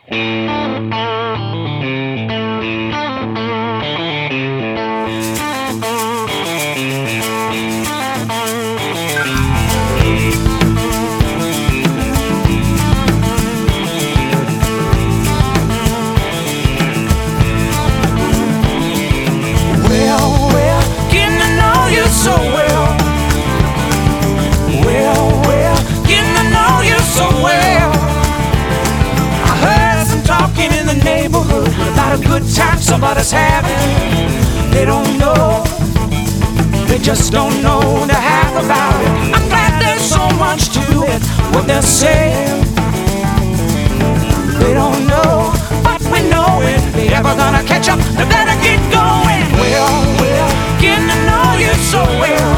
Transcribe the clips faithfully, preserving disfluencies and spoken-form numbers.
A good time somebody's having. They don't know, they just don't know the half about it. I'm glad there's so much to it, what they're saying. They don't know, but we know it. They ever gonna catch up, they better get going. Well, well, getting to know you so well.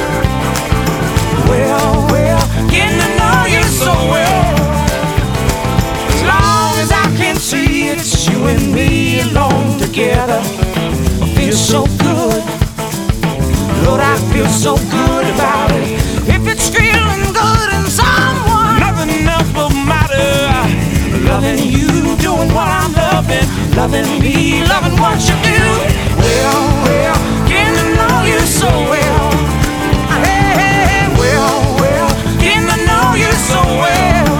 Well, well, getting to know you so well. As long as I can see it's you and me alone together, I feel so good. Lord, I feel so good about it. If it's feeling good in someone, nothing else will matter. Loving you, doing what I'm loving, loving me, loving what you do. Well, well, getting to know you so well. Hey, hey, hey, well, well, getting to know you so well.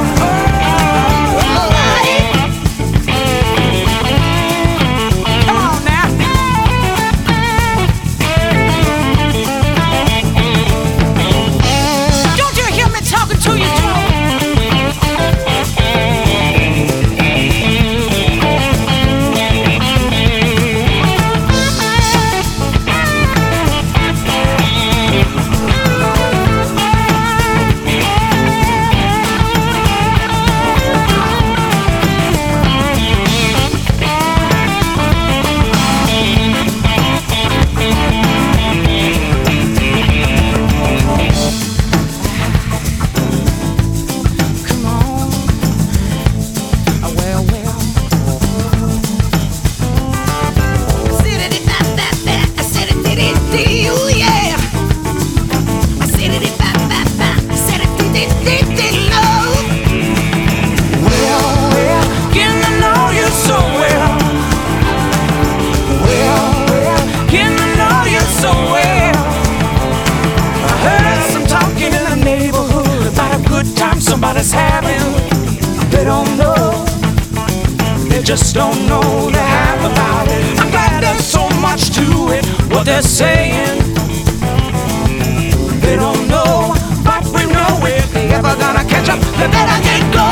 Somebody's having, they don't know, they just don't know the half about it. I'm glad there's so much to it, what they're saying. They don't know, but we know it. They ever gonna catch up, they better get going.